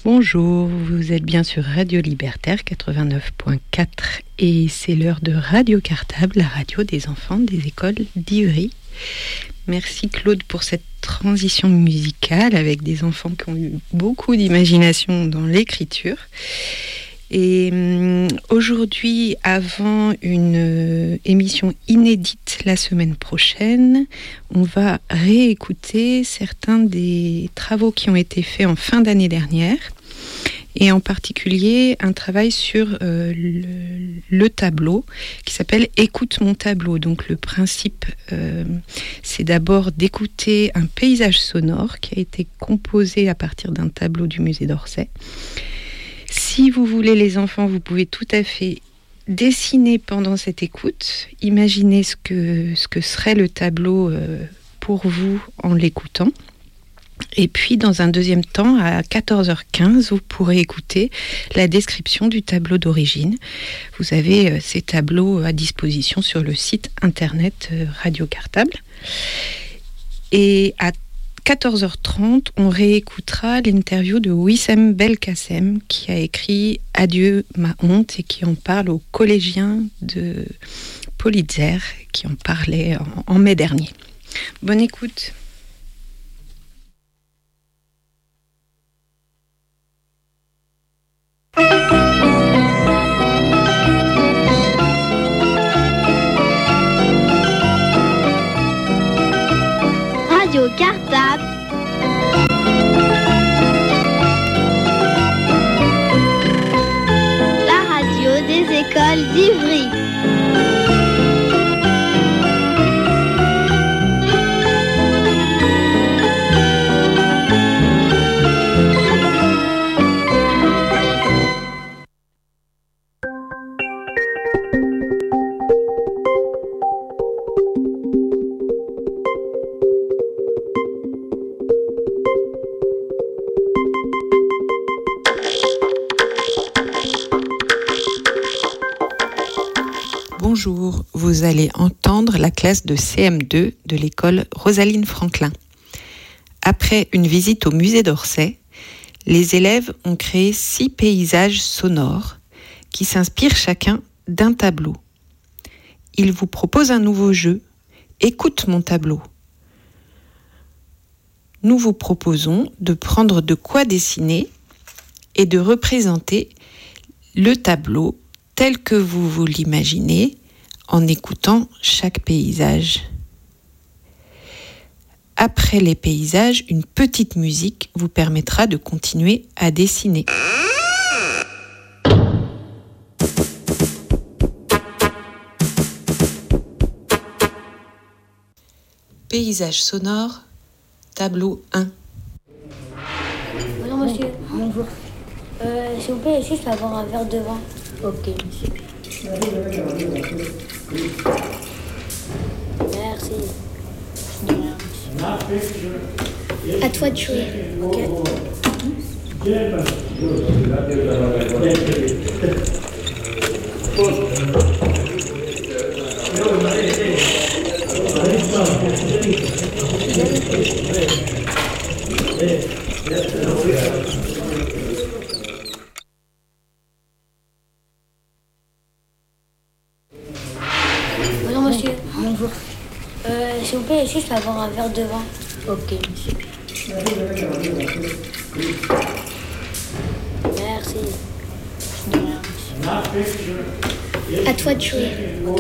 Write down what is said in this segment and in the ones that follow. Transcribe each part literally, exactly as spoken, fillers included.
Bonjour, vous êtes bien sur Radio Libertaire quatre-vingt-neuf point quatre et c'est l'heure de Radio Cartable, la radio des enfants des écoles d'Ivry. Merci Claude pour cette transition musicale avec des enfants qui ont eu beaucoup d'imagination dans l'écriture. Et hum, aujourd'hui, avant une euh, émission inédite la semaine prochaine, on va réécouter certains des travaux qui ont été faits en fin d'année dernière, et en particulier un travail sur euh, le, le tableau qui s'appelle « Écoute mon tableau ». Donc le principe, euh, c'est d'abord d'écouter un paysage sonore qui a été composé à partir d'un tableau du musée d'Orsay. Si vous voulez, les enfants, vous pouvez tout à fait dessiner pendant cette écoute, imaginer ce que, ce que serait le tableau euh, pour vous en l'écoutant. Et puis, dans un deuxième temps, à quatorze heures quinze, vous pourrez écouter la description du tableau d'origine. Vous avez euh, ces tableaux à disposition sur le site internet euh, Radio Cartable. Et à quatorze heures trente, on réécoutera l'interview de Wissem Belkacem qui a écrit « Adieu ma honte » et qui en parle aux collégiens de Politzer qui en parlaient en, en mai dernier. Bonne écoute. Radio Cartable. La radio des écoles d'Ivry. Bonjour, vous allez entendre la classe de C M deux de l'école Rosaline Franklin. Après une visite au musée d'Orsay, les élèves ont créé six paysages sonores qui s'inspirent chacun d'un tableau. Ils vous proposent un nouveau jeu, Écoute mon tableau. Nous vous proposons de prendre de quoi dessiner et de représenter le tableau tel que vous vous l'imaginez en écoutant chaque paysage. Après les paysages, une petite musique vous permettra de continuer à dessiner. Paysage sonore, tableau un. Bonjour monsieur. Bonjour. Euh, S'il vous plaît, juste avoir un verre de vin. Ok, monsieur. Merci. De rien, monsieur. À toi de jouer. Ok. Bonjour monsieur. Bonjour. Euh, S'il vous plaît, juste avoir un verre de vin. Ok, monsieur. Merci. De rien, monsieur. À toi de jouer. Ok.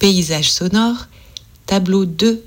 Paysage sonore, tableau deux.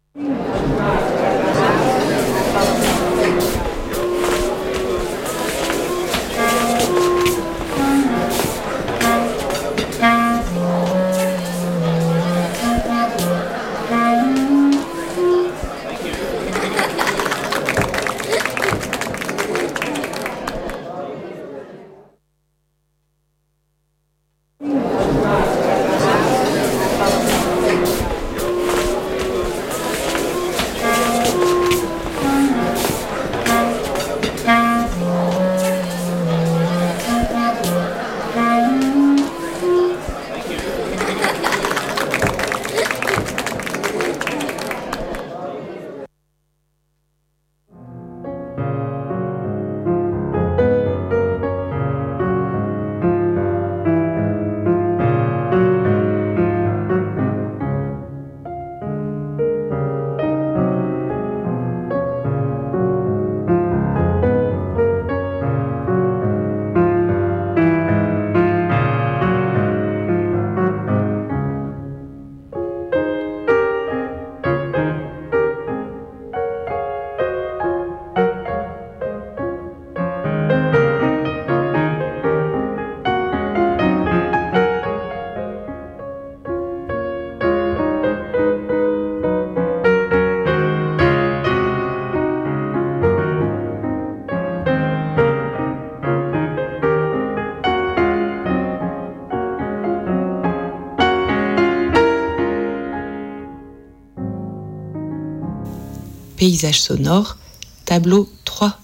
Paysage sonore, tableau trois.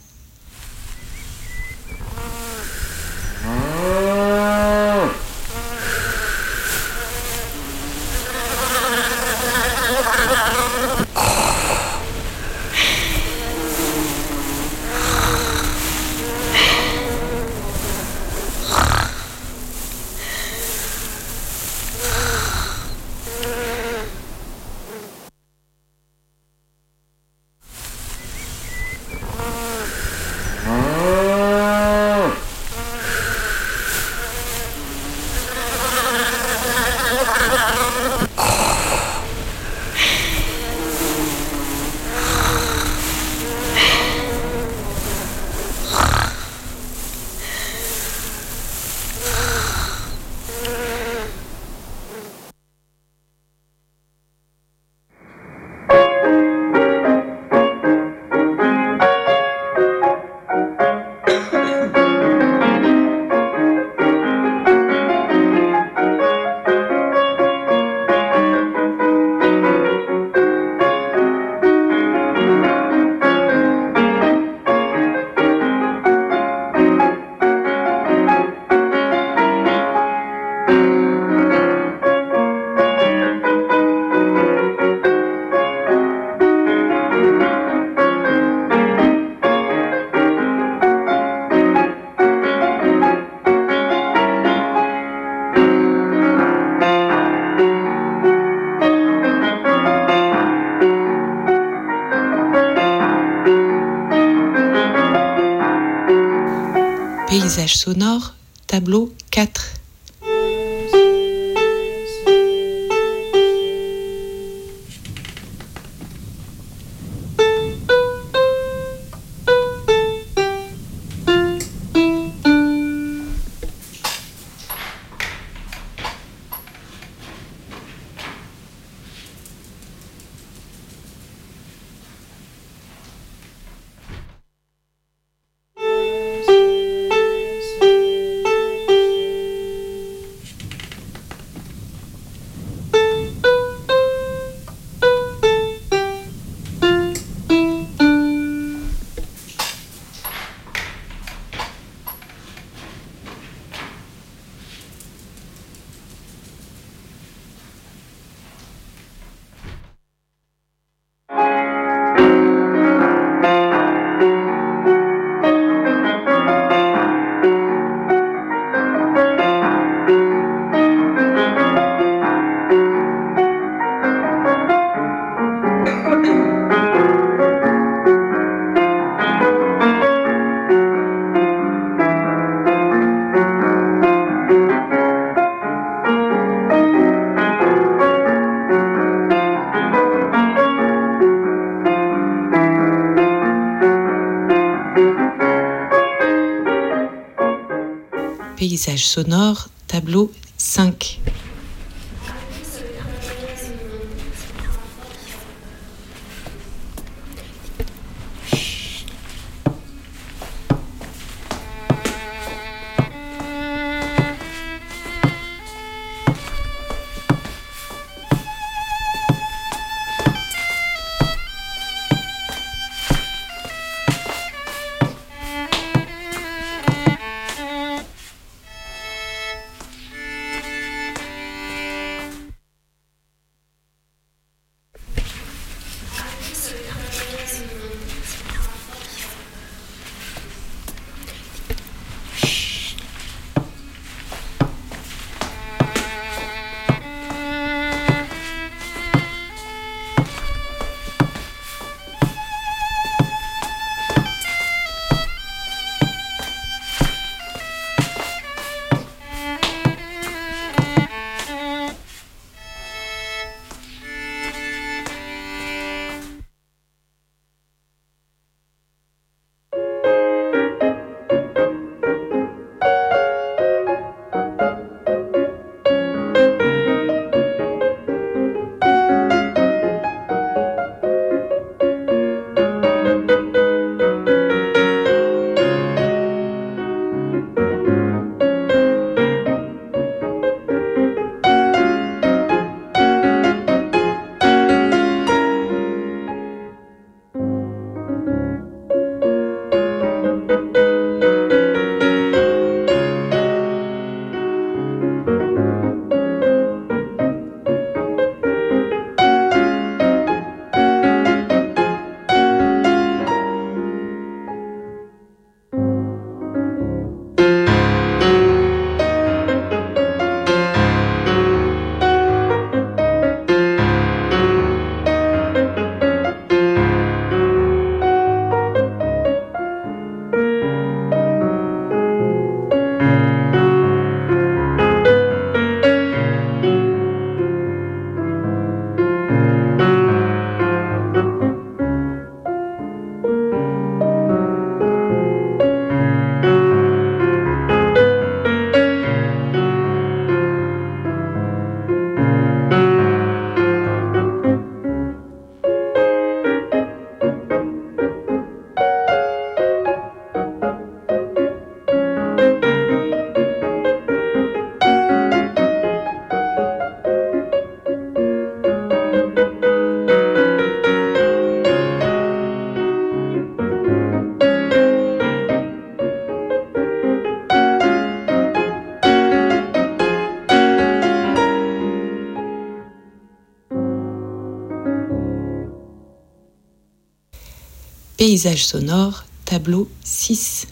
Paysage sonore, tableau quatre. Paysage sonore, tableau cinq. Paysage sonore, tableau six.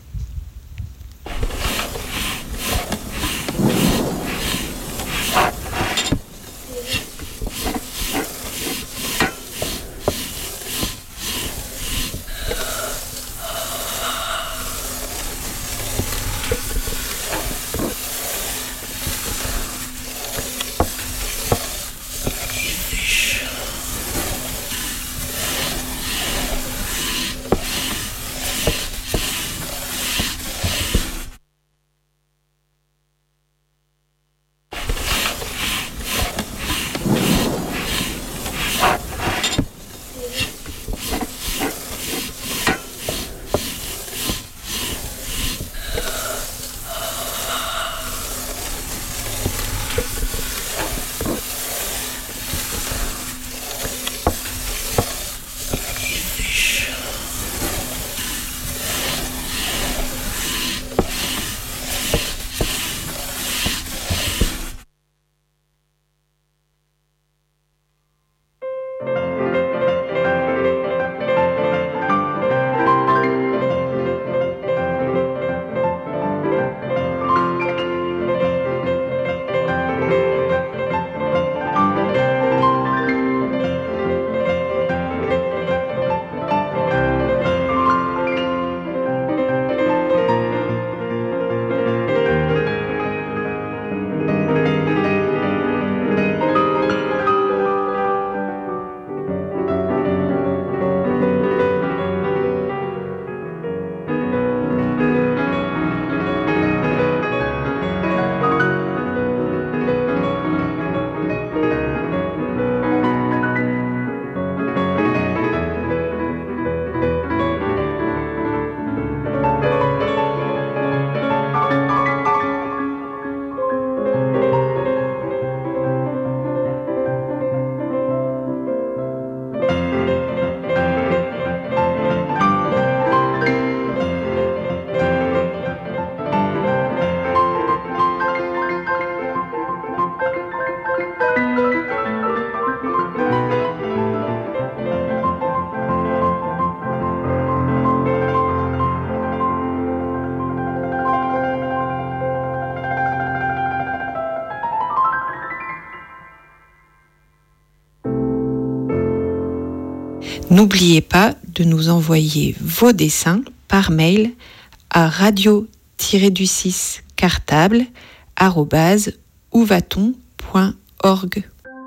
N'oubliez pas de nous envoyer vos dessins par mail à radio du six cartable arobase ouvaton point org.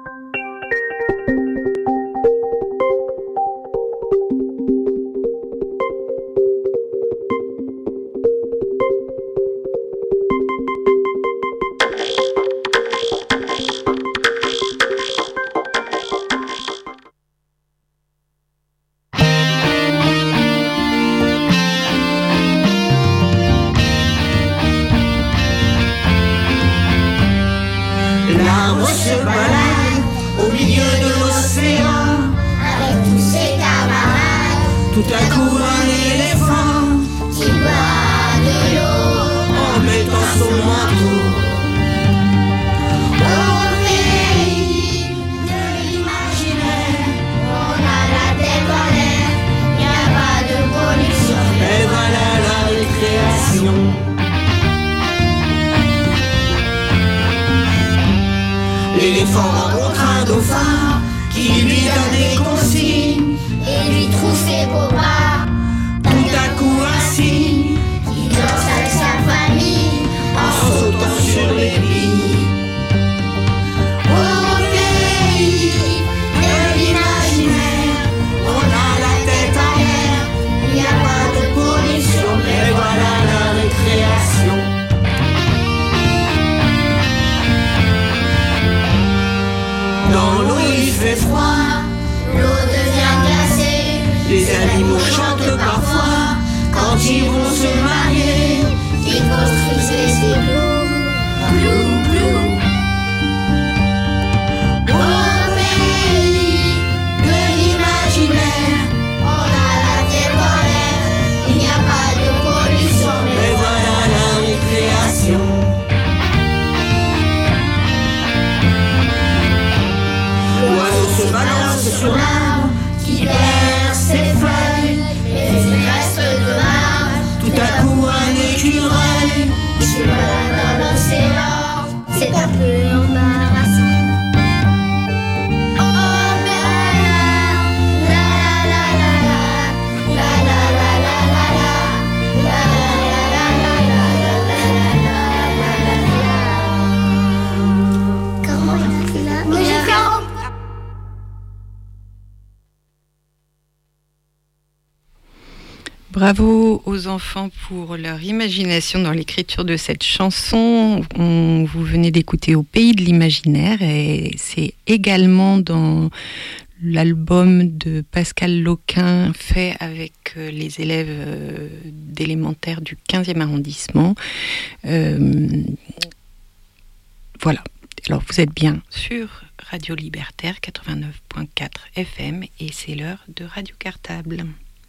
L'arbre se balade au milieu de l'océan Avec tous ses camarades Tout à coup un éléphant qui boit de l'eau. en mettant son manteau. Au pays de l'imaginaire, on a la tête en l'air, y a pas de pollution. Et voilà la récréation. L'éléphant rencontre un dauphin qui lui donne des consignes. Et lui trouve ses beaux bras, Tout à coup un signe qui danse avec sa famille. en sautant sur les lignes. Au pays de l'imaginaire, On a la tête en l'air, y a pas de pollution. et voilà la récréation. Dans l'eau il fait froid, L'eau devient glacée, les animaux chantent parfois quand ils vont se marier. ils construisent des igloos. Glou, glou. Au pays de l'imaginaire, on a la tête en l'air, il n'y a pas de pollution. Et voilà la récréation. L'oiseau se balance sur l'arbre Qui perd ses feuilles, et ses restes de marbre, tout à coup un écureuil. qui se balade dans l'océan. C'est un peu embarrassant. Oh mer, la la la la la, la la la la la la, la la la la la la la la la. Comment il a fait là? Mais j'ai fait un Bravo aux enfants pour leur imagination dans l'écriture de cette chanson. On, vous venez d'écouter Au pays de l'imaginaire et c'est également dans l'album de Pascal Loquin fait avec les élèves d'élémentaire du quinzième arrondissement. Euh, voilà. Alors vous êtes bien sur Radio Libertaire quatre-vingt-neuf point quatre F M et c'est l'heure de Radio Cartable.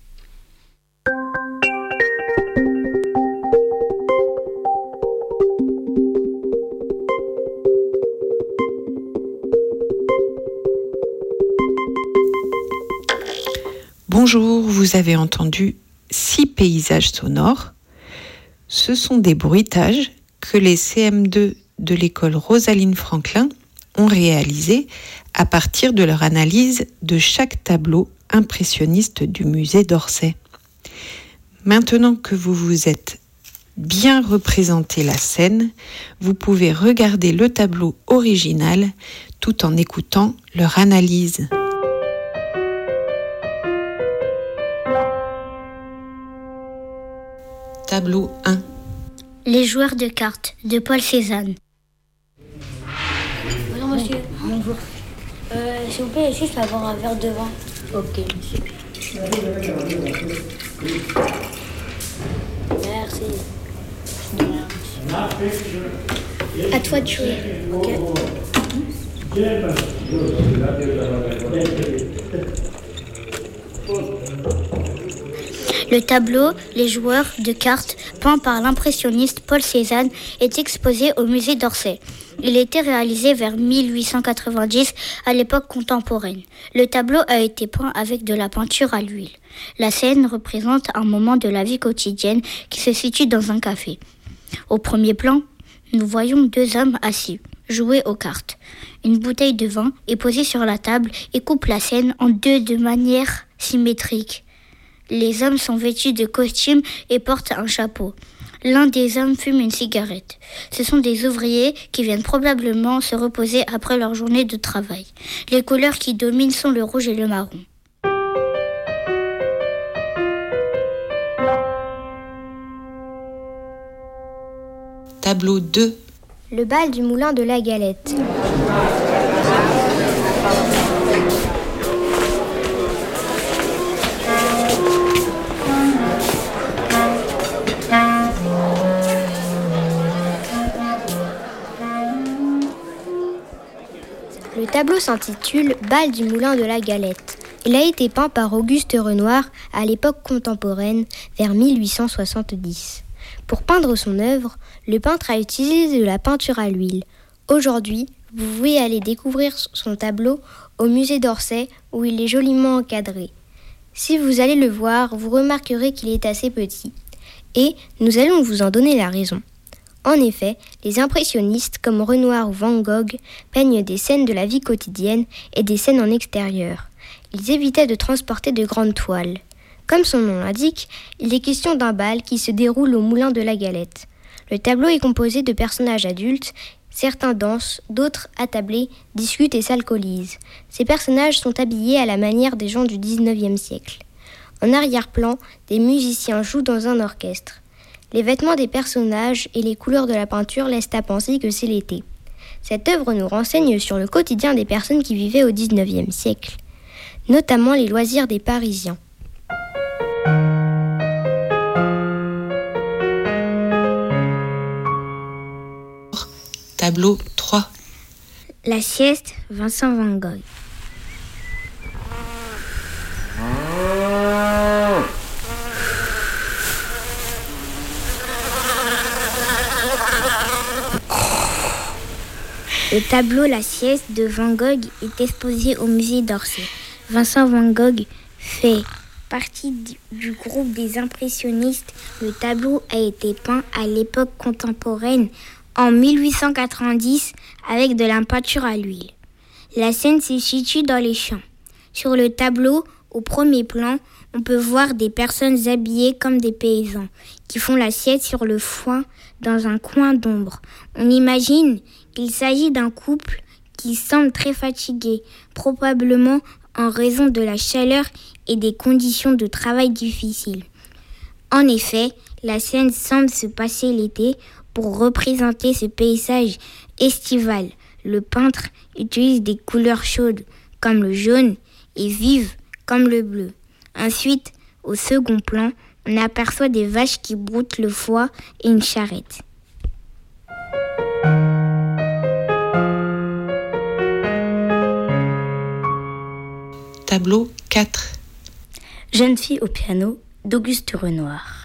Bonjour, vous avez entendu six paysages sonores. Ce sont des bruitages que les C M deux de l'école Rosaline Franklin ont réalisés à partir de leur analyse de chaque tableau impressionniste du musée d'Orsay. Maintenant que vous vous êtes bien représenté la scène, vous pouvez regarder le tableau original tout en écoutant leur analyse. Tableau un. Les joueurs de cartes de Paul Cézanne. Bonjour monsieur. Bonjour. Euh, S'il vous plaît, juste avoir un verre de vin. Ok, monsieur. Merci. De rien, monsieur. À toi de jouer. Ok. Le tableau Les joueurs de cartes, peint par l'impressionniste Paul Cézanne, est exposé au musée d'Orsay. Il a été réalisé vers mille huit cent quatre-vingt-dix, à l'époque contemporaine. Le tableau a été peint avec de la peinture à l'huile. La scène représente un moment de la vie quotidienne qui se situe dans un café. Au premier plan, nous voyons deux hommes assis, jouer aux cartes. Une bouteille de vin est posée sur la table et coupe la scène en deux de manière symétriques. Les hommes sont vêtus de costumes et portent un chapeau. L'un des hommes fume une cigarette. Ce sont des ouvriers qui viennent probablement se reposer après leur journée de travail. Les couleurs qui dominent sont le rouge et le marron. Tableau deux. Le bal du moulin de la Galette. Le tableau s'intitule « Bal du moulin de la Galette ». Il a été peint par Auguste Renoir à l'époque contemporaine, vers mille huit cent soixante-dix. Pour peindre son œuvre, le peintre a utilisé de la peinture à l'huile. Aujourd'hui, vous pouvez aller découvrir son tableau au musée d'Orsay où il est joliment encadré. Si vous allez le voir, vous remarquerez qu'il est assez petit. Et nous allons vous en donner la raison. En effet, les impressionnistes comme Renoir ou Van Gogh peignent des scènes de la vie quotidienne et des scènes en extérieur. Ils évitaient de transporter de grandes toiles. Comme son nom l'indique, il est question d'un bal qui se déroule au moulin de la Galette. Le tableau est composé de personnages adultes, certains dansent, d'autres, attablés, discutent et s'alcoolisent. Ces personnages sont habillés à la manière des gens du dix-neuvième siècle. En arrière-plan, des musiciens jouent dans un orchestre. Les vêtements des personnages et les couleurs de la peinture laissent à penser que c'est l'été. Cette œuvre nous renseigne sur le quotidien des personnes qui vivaient au dix-neuvième siècle, notamment les loisirs des Parisiens. Tableau trois. La sieste, Vincent Van Gogh. Le tableau La sieste de Van Gogh est exposé au musée d'Orsay. Vincent Van Gogh fait partie du, du groupe des impressionnistes. Le tableau a été peint à l'époque contemporaine en mille huit cent quatre-vingt-dix avec de la peinture à l'huile. La scène se situe dans les champs. Sur le tableau, au premier plan, on peut voir des personnes habillées comme des paysans qui font la sieste sur le foin dans un coin d'ombre. On imagine qu'il s'agit d'un couple qui semble très fatigué, probablement en raison de la chaleur et des conditions de travail difficiles. En effet, la scène semble se passer l'été pour représenter ce paysage estival. Le peintre utilise des couleurs chaudes comme le jaune et vives comme le bleu. Ensuite, au second plan, on aperçoit des vaches qui broutent le foin et une charrette. Tableau quatre. Jeune fille au piano d'Auguste Renoir.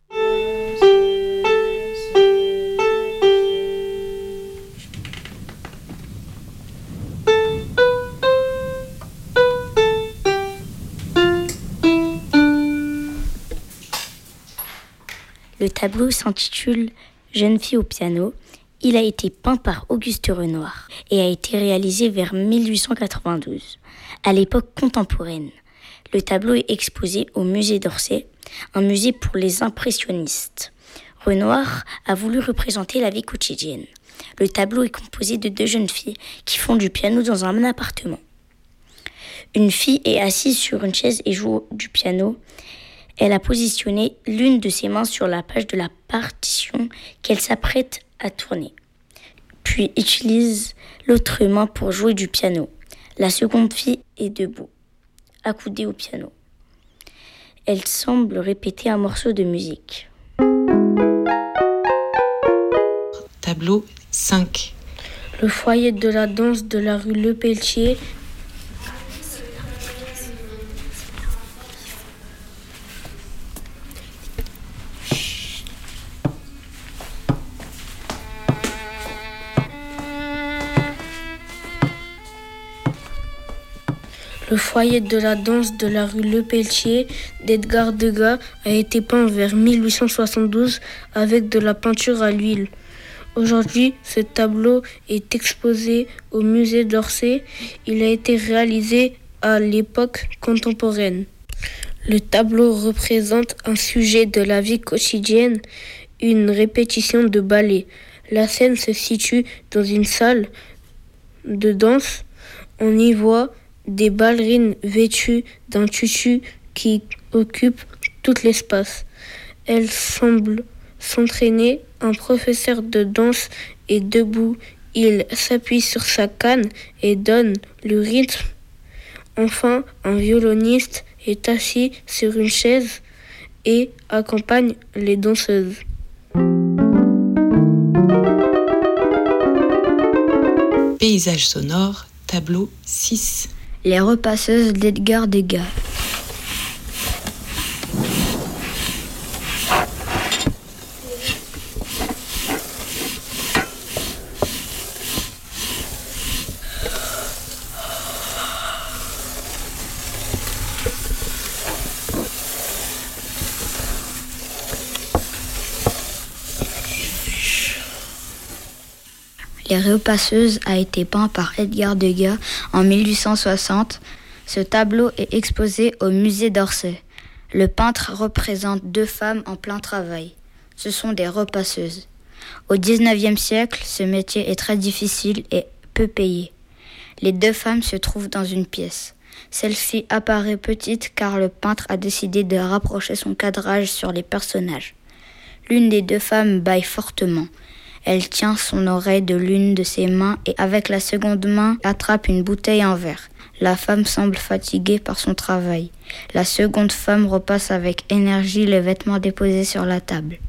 Le tableau s'intitule « Jeune fille au piano ». Il a été peint par Auguste Renoir et a été réalisé vers mille huit cent quatre-vingt-douze, à l'époque contemporaine. Le tableau est exposé au musée d'Orsay, un musée pour les impressionnistes. Renoir a voulu représenter la vie quotidienne. Le tableau est composé de deux jeunes filles qui font du piano dans un appartement. Une fille est assise sur une chaise et joue du piano. Elle a positionné l'une de ses mains sur la page de la partition qu'elle s'apprête à tourner, puis utilise l'autre main pour jouer du piano. La seconde fille est debout, accoudée au piano. Elle semble répéter un morceau de musique. Tableau cinq. Le foyer de la danse de la rue Le Pelletier. Le foyer de la danse de la rue Le Pelletier d'Edgar Degas a été peint vers mille huit cent soixante-douze avec de la peinture à l'huile. Aujourd'hui, ce tableau est exposé au musée d'Orsay. Il a été réalisé à l'époque contemporaine. Le tableau représente un sujet de la vie quotidienne, une répétition de ballet. La scène se situe dans une salle de danse. On y voit des ballerines vêtues d'un tutu qui occupe tout l'espace. Elles semblent s'entraîner. Un professeur de danse est debout. Il s'appuie sur sa canne et donne le rythme. Enfin, un violoniste est assis sur une chaise et accompagne les danseuses. Paysage sonore, tableau six. Les repasseuses d'Edgar Degas. Les repasseuses a été peint par Edgar Degas en mille huit cent soixante. Ce tableau est exposé au musée d'Orsay. Le peintre représente deux femmes en plein travail. Ce sont des repasseuses. Au dix-neuvième siècle, ce métier est très difficile et peu payé. Les deux femmes se trouvent dans une pièce. Celle-ci apparaît petite car le peintre a décidé de rapprocher son cadrage sur les personnages. L'une des deux femmes bâille fortement. Elle tient son oreille de l'une de ses mains et avec la seconde main attrape une bouteille en verre. La femme semble fatiguée par son travail. La seconde femme repasse avec énergie les vêtements déposés sur la table.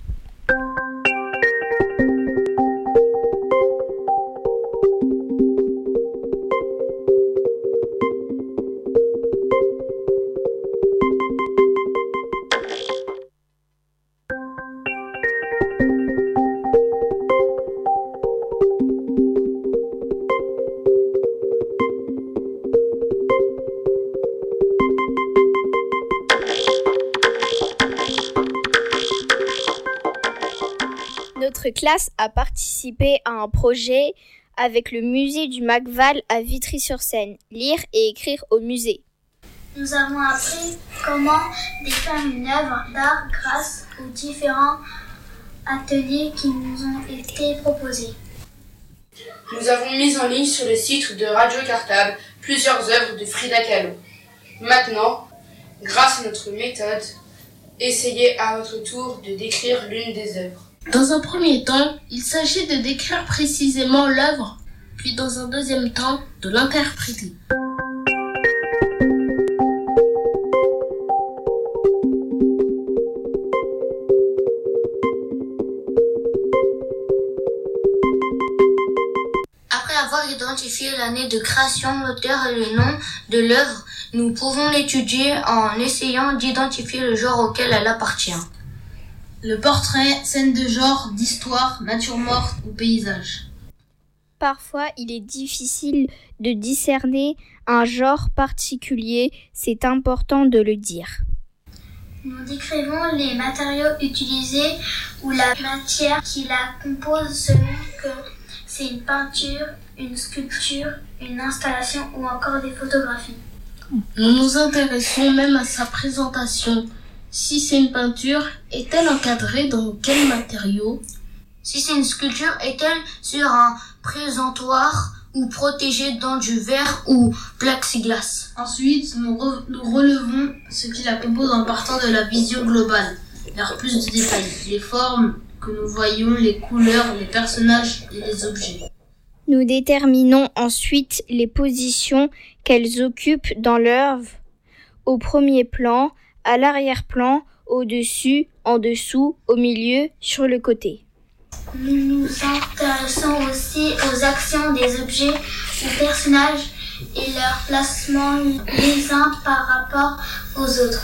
Notre classe a participé à un projet avec le musée du Macval à Vitry-sur-Seine, lire et écrire au musée. Nous avons appris comment décrire une œuvre d'art grâce aux différents ateliers qui nous ont été proposés. Nous avons mis en ligne sur le site de Radio Cartable plusieurs œuvres de Frida Kahlo. Maintenant, grâce à notre méthode, essayez à votre tour de décrire l'une des œuvres. Dans un premier temps, il s'agit de décrire précisément l'œuvre, puis dans un deuxième temps, de l'interpréter. Après avoir identifié l'année de création, l'auteur et le nom de l'œuvre, nous pouvons l'étudier en essayant d'identifier le genre auquel elle appartient. Le portrait, scène de genre, d'histoire, nature morte ou paysage. Parfois, il est difficile de discerner un genre particulier, c'est important de le dire. Nous décrivons les matériaux utilisés ou la matière qui la compose selon que c'est une peinture, une sculpture, une installation ou encore des photographies. Nous nous intéressons même à sa présentation. Si c'est une peinture, est-elle encadrée dans quel matériau ? Si c'est une sculpture, est-elle sur un présentoir ou protégée dans du verre ou plexiglas ? Ensuite, nous, re- nous relevons ce qui la compose en partant de la vision globale, vers plus de détails, les formes que nous voyons, les couleurs, les personnages et les objets. Nous déterminons ensuite les positions qu'elles occupent dans l'œuvre, au premier plan, à l'arrière-plan, au-dessus, en dessous, au milieu, sur le côté. Nous nous intéressons aussi aux actions des objets ou personnages et leur placement les uns par rapport aux autres.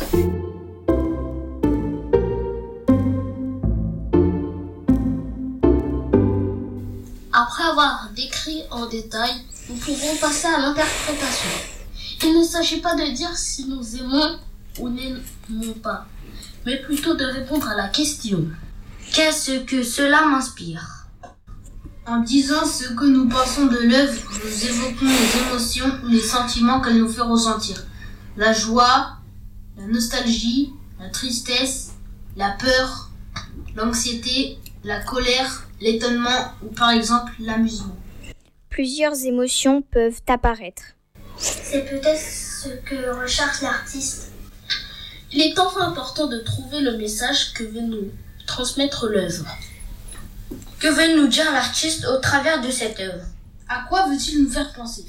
Après avoir décrit en détail, nous pourrons passer à l'interprétation. Il ne s'agit pas de dire si nous aimons ou n'aimons pas, mais plutôt de répondre à la question. Qu'est-ce que cela m'inspire ? En disant ce que nous pensons de l'œuvre, nous évoquons les émotions ou les sentiments qu'elle nous fait ressentir. La joie, la nostalgie, la tristesse, la peur, l'anxiété, la colère, l'étonnement ou par exemple l'amusement. Plusieurs émotions peuvent apparaître. C'est peut-être ce que recherche l'artiste. Il est enfin important de trouver le message que veut nous transmettre l'œuvre. Que veut nous dire l'artiste au travers de cette œuvre? À quoi veut-il nous faire penser?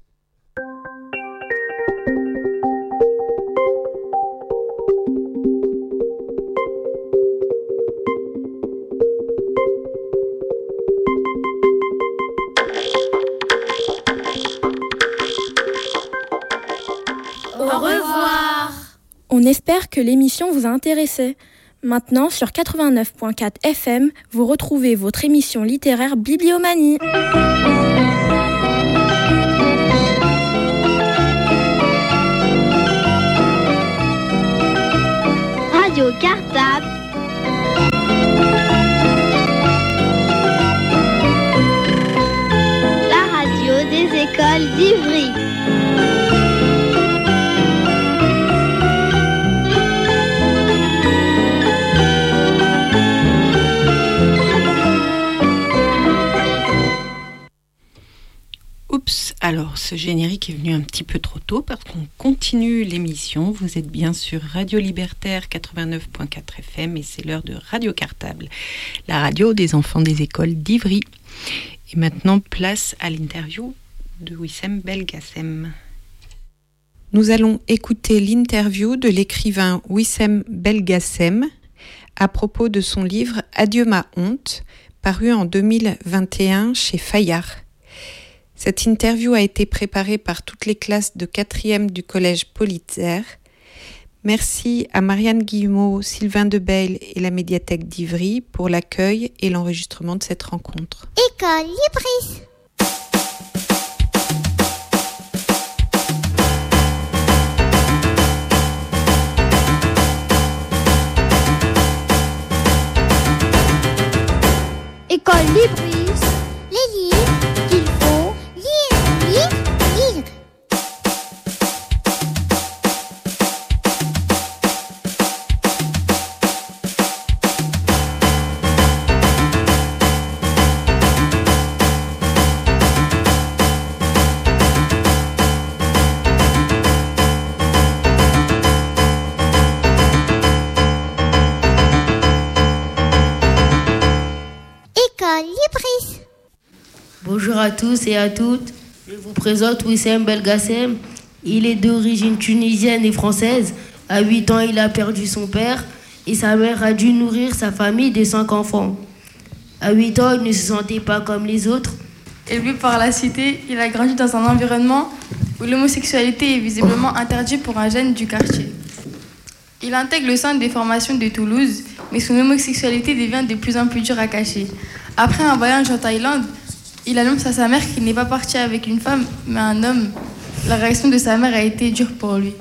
Au revoir. On espère que l'émission vous a intéressé. Maintenant, sur quatre-vingt-neuf virgule quatre F M, vous retrouvez votre émission littéraire Bibliomanie. Radio Cartable. La radio des écoles d'Ivry. Oups, alors ce générique est venu un petit peu trop tôt parce qu'on continue l'émission. Vous êtes bien sur Radio Libertaire quatre-vingt-neuf virgule quatre F M et c'est l'heure de Radio Cartable, la radio des enfants des écoles d'Ivry. Et maintenant, place à l'interview de Wissem Belgacem. Nous allons écouter l'interview de l'écrivain Wissem Belgacem à propos de son livre Adieu ma honte, paru en deux mille vingt et un chez Fayard. Cette interview a été préparée par toutes les classes de quatrième du collège Politzer. Merci à Marianne Guillemot, Sylvain Debeil et la médiathèque d'Ivry pour l'accueil et l'enregistrement de cette rencontre. École Libris. École Libris. Les livres qu'il faut lire, lire, lire. École Libris. Bonjour à tous et à toutes. Je vous présente Wissem Belgacem. Il est d'origine tunisienne et française. À huit ans, il a perdu son père et sa mère a dû nourrir sa famille de cinq enfants. À huit ans, il ne se sentait pas comme les autres. Élevé par la cité, il a grandi dans un environnement où l'homosexualité est visiblement interdite pour un jeune du quartier. Il intègre le centre des formations de Toulouse, mais son homosexualité devient de plus en plus dure à cacher. Après un voyage en Thaïlande, il annonce à sa mère qu'il n'est pas parti avec une femme, mais un homme. La réaction de sa mère a été dure pour lui.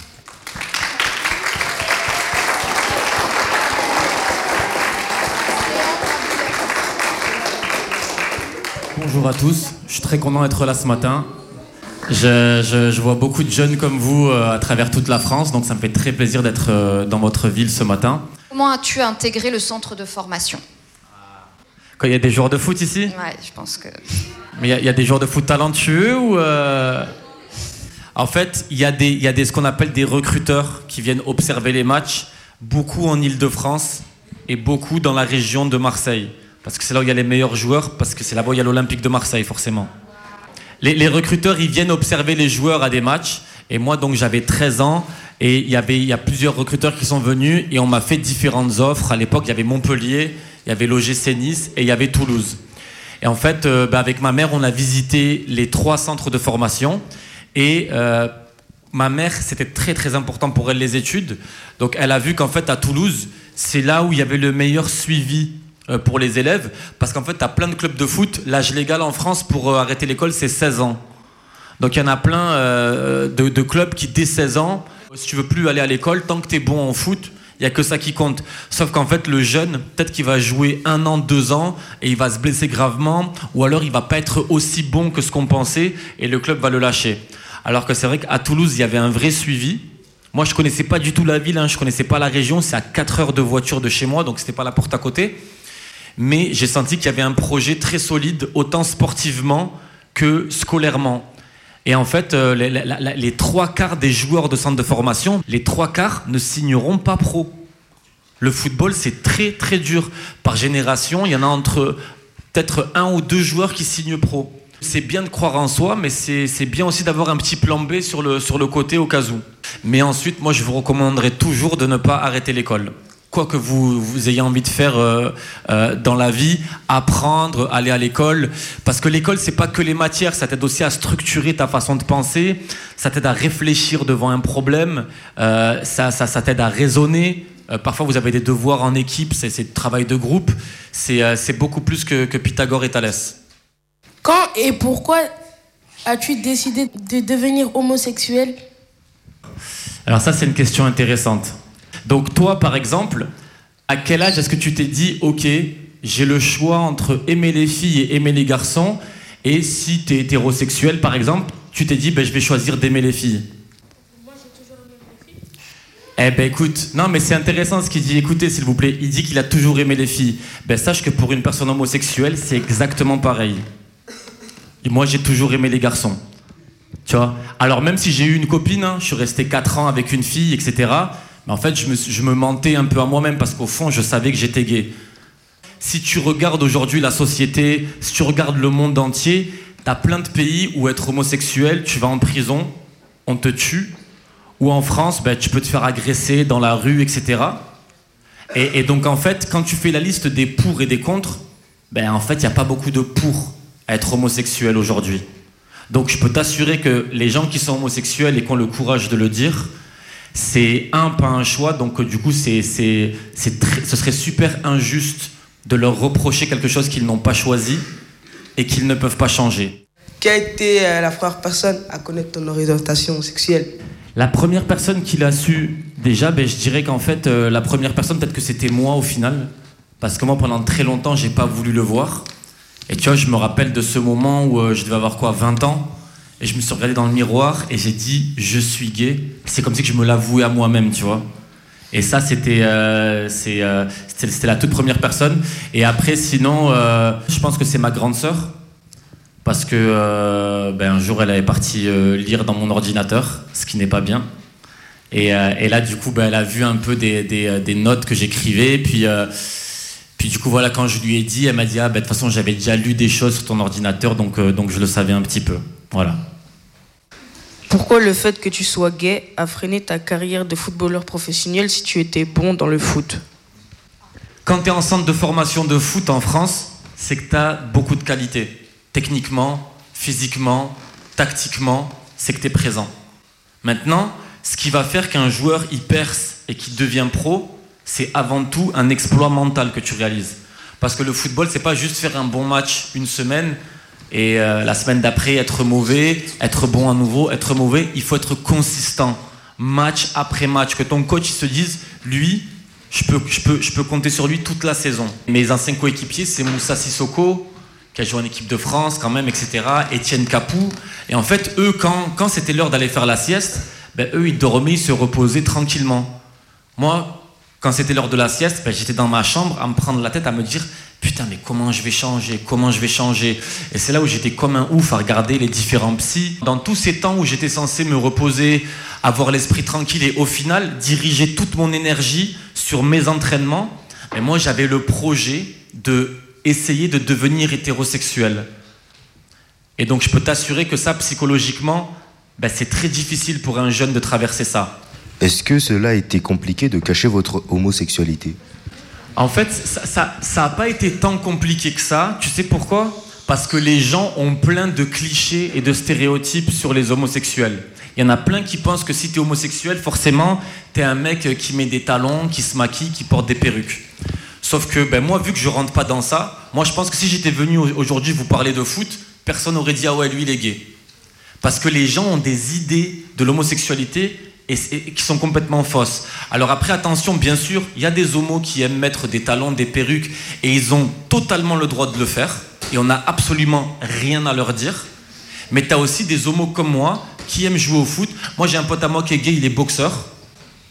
Bonjour à tous, je suis très content d'être là ce matin. Je, je, je vois beaucoup de jeunes comme vous euh, à travers toute la France, donc ça me fait très plaisir d'être euh, dans votre ville ce matin. Comment as-tu intégré le centre de formation ? Quand il y a des joueurs de foot ici ? Ouais, je pense que... Mais il y, a, il y a des joueurs de foot talentueux ou... Euh... En fait, il y a, des, il y a des, ce qu'on appelle des recruteurs qui viennent observer les matchs, beaucoup en Île-de-France et beaucoup dans la région de Marseille. Parce que c'est là où il y a les meilleurs joueurs, parce que c'est là-bas où il y a l'Olympique de Marseille, forcément. Les, les recruteurs, ils viennent observer les joueurs à des matchs. Et moi, donc, j'avais treize ans. Et il y avait, il y a plusieurs recruteurs qui sont venus. Et on m'a fait différentes offres. À l'époque, il y avait Montpellier, il y avait l'O G C Nice et il y avait Toulouse. Et en fait, euh, bah, avec ma mère, on a visité les trois centres de formation. Et euh, ma mère, c'était très, très important pour elle, les études. Donc, elle a vu qu'en fait, à Toulouse, c'est là où il y avait le meilleur suivi pour les élèves, parce qu'en fait, tu as plein de clubs de foot. L'âge légal en France pour euh, arrêter l'école, c'est seize ans. Donc, il y en a plein euh, de, de clubs qui, dès seize ans, si tu veux plus aller à l'école, tant que tu es bon en foot, il n'y a que ça qui compte. Sauf qu'en fait, le jeune, peut-être qu'il va jouer un an, deux ans, et il va se blesser gravement, ou alors il va pas être aussi bon que ce qu'on pensait, et le club va le lâcher. Alors que c'est vrai qu'à Toulouse, il y avait un vrai suivi. Moi, je connaissais pas du tout la ville, hein, je connaissais pas la région. C'est à quatre heures de voiture de chez moi, donc c'était pas la porte à côté. Mais j'ai senti qu'il y avait un projet très solide, autant sportivement que scolairement. Et en fait, euh, les, les, les trois quarts des joueurs de centre de formation, les trois quarts ne signeront pas pro. Le football, c'est très très dur. Par génération, il y en a entre peut-être un ou deux joueurs qui signent pro. C'est bien de croire en soi, mais c'est, c'est bien aussi d'avoir un petit plan B sur le, sur le côté au cas où. Mais ensuite, moi, je vous recommanderais toujours de ne pas arrêter l'école. Quoi que vous, vous ayez envie de faire euh, euh, dans la vie, apprendre, aller à l'école. Parce que l'école, c'est pas que les matières, ça t'aide aussi à structurer ta façon de penser, ça t'aide à réfléchir devant un problème, euh, ça, ça, ça t'aide à raisonner. Euh, parfois, vous avez des devoirs en équipe, c'est, c'est travail de groupe. C'est, euh, c'est beaucoup plus que, que Pythagore et Thalès. Quand et pourquoi as-tu décidé de devenir homosexuel ? Alors ça, c'est une question intéressante. Donc toi, par exemple, à quel âge est-ce que tu t'es dit « Ok, j'ai le choix entre aimer les filles et aimer les garçons » et si tu es hétérosexuel, par exemple, tu t'es dit ben, « Je vais choisir d'aimer les filles ». Eh ben écoute, non mais c'est intéressant ce qu'il dit, écoutez s'il vous plaît, il dit qu'il a toujours aimé les filles. Ben sache que pour une personne homosexuelle, c'est exactement pareil. Et moi j'ai toujours aimé les garçons. Tu vois ? Alors même si j'ai eu une copine, hein, je suis resté quatre ans avec une fille, et cetera. Mais en fait je me, je me mentais un peu à moi-même parce qu'au fond je savais que j'étais gay. Si tu regardes aujourd'hui la société, si tu regardes le monde entier, t'as plein de pays où être homosexuel, tu vas en prison, on te tue. Ou en France, ben, tu peux te faire agresser dans la rue, et cetera. Et, et donc, en fait, quand tu fais la liste des pour et des contre, ben, en fait, il n'y a pas beaucoup de pour à être homosexuel aujourd'hui. Donc, je peux t'assurer que les gens qui sont homosexuels et qui ont le courage de le dire, c'est un, pas un choix. Donc, du coup, c'est, c'est, c'est très, ce serait super injuste de leur reprocher quelque chose qu'ils n'ont pas choisi et qu'ils ne peuvent pas changer. Qui a été euh, la première personne à connaître ton orientation sexuelle ? La première personne qui l'a su, déjà, ben, je dirais qu'en fait, euh, la première personne, peut-être que c'était moi au final. Parce que moi, pendant très longtemps, j'ai pas voulu le voir. Et tu vois, je me rappelle de ce moment où euh, je devais avoir quoi, vingt ans. Et je me suis regardé dans le miroir et j'ai dit, je suis gay. C'est comme si que je me l'avouais à moi-même, tu vois. Et ça, c'était, euh, c'est, euh, c'était, c'était la toute première personne. Et après, sinon, euh, je pense que c'est ma grande sœur. Parce que euh, ben, un jour, elle avait parti euh, lire dans mon ordinateur, ce qui n'est pas bien. Et, euh, et là, du coup, ben, elle a vu un peu des, des, des notes que j'écrivais. Puis, euh, puis du coup, voilà, quand je lui ai dit, elle m'a dit « Ah, ben, de toute façon, j'avais déjà lu des choses sur ton ordinateur, donc, euh, donc je le savais un petit peu. » Voilà. Pourquoi le fait que tu sois gay a freiné ta carrière de footballeur professionnel si tu étais bon dans le foot ? Quand tu es en centre de formation de foot en France, c'est que tu as beaucoup de qualités. Techniquement, physiquement, tactiquement, c'est que tu es présent. Maintenant, ce qui va faire qu'un joueur y perce et qu'il devient pro, c'est avant tout un exploit mental que tu réalises. Parce que le football, c'est pas juste faire un bon match une semaine et euh, la semaine d'après être mauvais, être bon à nouveau, être mauvais. Il faut être consistant, match après match. Que ton coach il se dise, lui, je peux, je peux, je peux compter sur lui toute la saison. Mes anciens coéquipiers, c'est Moussa Sissoko, qui a joué en équipe de France quand même, et cetera. Étienne Capou. Et en fait, eux, quand, quand c'était l'heure d'aller faire la sieste, ben, eux, ils dormaient, ils se reposaient tranquillement. Moi, quand c'était l'heure de la sieste, ben, j'étais dans ma chambre à me prendre la tête, à me dire « Putain, mais comment je vais changer ? Comment je vais changer ?» Et c'est là où j'étais comme un ouf à regarder les différents psys. Dans tous ces temps où j'étais censé me reposer, avoir l'esprit tranquille et au final, diriger toute mon énergie sur mes entraînements, ben, moi, j'avais le projet de essayer de devenir hétérosexuel. Et donc je peux t'assurer que ça, psychologiquement, ben, c'est très difficile pour un jeune de traverser ça. Est-ce que cela a été compliqué de cacher votre homosexualité ? En fait, ça, ça, ça a pas été tant compliqué que ça. Tu sais pourquoi ? Parce que les gens ont plein de clichés et de stéréotypes sur les homosexuels. Il y en a plein qui pensent que si t'es homosexuel, forcément, t'es un mec qui met des talons, qui se maquille, qui porte des perruques. Sauf que ben, moi, vu que je rentre pas dans ça, moi je pense que si j'étais venu aujourd'hui vous parler de foot, personne n'aurait dit « Ah ouais, lui il est gay ». Parce que les gens ont des idées de l'homosexualité et, et, qui sont complètement fausses. Alors après, attention, bien sûr, il y a des homos qui aiment mettre des talons, des perruques, et ils ont totalement le droit de le faire, et on n'a absolument rien à leur dire. Mais tu as aussi des homos comme moi qui aiment jouer au foot. Moi j'ai un pote à moi qui est gay, il est boxeur.